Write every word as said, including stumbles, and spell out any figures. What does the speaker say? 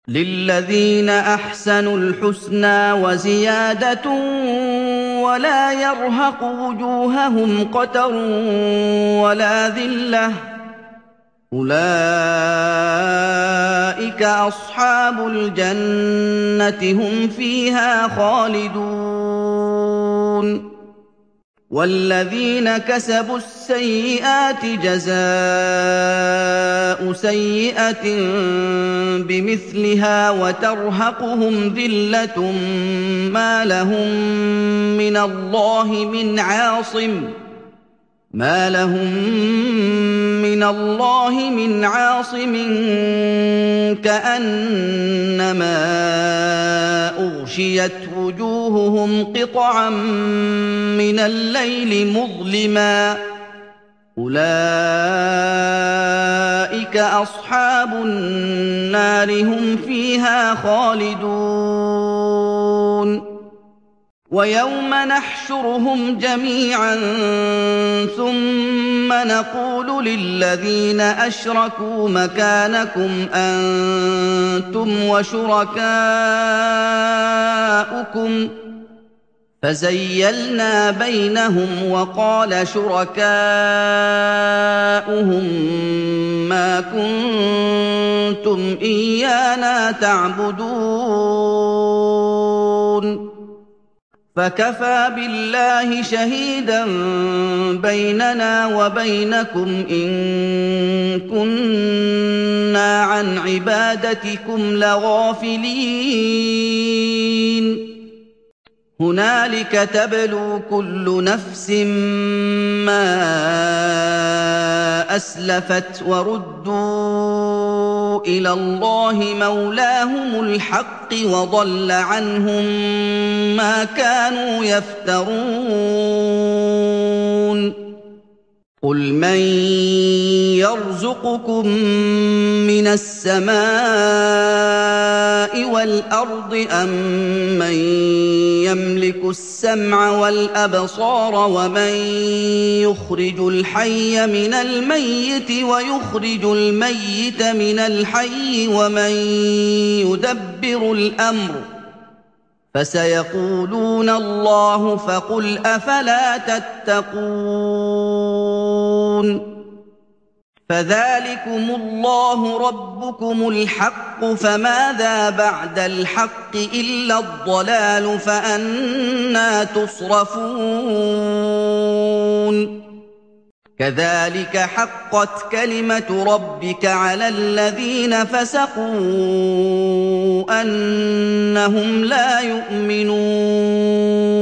لِلَّذِينَ أَحْسَنُوا الْحُسْنَىٰ وَزِيَادَةٌ وَلَا يَرْهَقُ وُجُوهَهُمْ قَتَرٌ وَلَا ذِلَّةٌ ۚ أُولَٰئِكَ أَصْحَابُ الْجَنَّةِ ۖ هُمْ فِيهَا خَالِدُونَ وَالَّذِينَ كَسَبُوا السَّيِّئَاتِ جَزَاءُ سَيِّئَةٍ بِمِثْلِهَا وَتَرْهَقُهُمْ ذِلَّةٌ مَّا لَهُم مِّنَ اللَّهِ مِنْ عَاصِمٍ مَّا لَهُم مِّنَ اللَّهِ مِنْ عَاصِمٍ كَأَنَّمَا أُغْشِيَتْ وُجُوهُهُمْ قِطَعًا مِّنَ اللَّيْلِ مُظْلِمًا ۚ أُولَٰئِكَ أَصْحَابُ النَّارِ ۖ هُمْ فِيهَا خَالِدُونَ وَيَوْمَ نَحْشُرُهُمْ جَمِيعًا ثُمَّ نَقُولُ لِلَّذِينَ أَشْرَكُوا مَكَانَكُمْ أَنتُمْ وَشُرَكَاؤُكُمْ ۚ فَزَيَّلْنَا بَيْنَهُمْ وَقَالَ شُرَكَاؤُهُم مَّا كُنتُمْ إِيَّانَا تَعْبُدُونَ فَكَفَىٰ بِاللَّهِ شَهِيدًا بَيْنَنَا وَبَيْنَكُمْ إِن كُنَّا عَنْ عِبَادَتِكُمْ لَغَافِلِينَ هُنَالِكَ تَبْلُو كُلُّ نَفْسٍ مَّا أَسْلَفَتْ وَرُدُّوا إِلَى اللَّهِ مَوْلَاهُمُ الْحَقِّ وَضَلَّ عَنْهُم مَّا كَانُوا يَفْتَرُونَ قُلْ مَن يَرْزُقُكُم مِّنَ السَّمَاءِ وَالْأَرْضِ أَمَّن يَمْلِكُ السَّمْعَ وَالْأَبْصَارَ وَمَن يُخْرِجُ الْحَيَّ مِنَ الْمَيِّتِ وَيُخْرِجُ الْمَيِّتَ مِنَ الْحَيِّ وَمَن يُدَبِّرُ الْأَمْرَ ۚ فَسَيَقُولُونَ اللَّهُ ۚ فَقُلْ أَفَلَا تَتَّقُونَ فَذَٰلِكُمُ اللَّهُ رَبُّكُمُ الْحَقُّ ۖ فَمَاذَا بَعْدَ الْحَقِّ إِلَّا الضَّلَالُ ۖ فَأَنَّىٰ تُصْرَفُونَ كَذَٰلِكَ حَقَّتْ كَلِمَةُ رَبِّكَ عَلَى الَّذِينَ فَسَقُوا أَنَّهُمْ لَا يُؤْمِنُونَ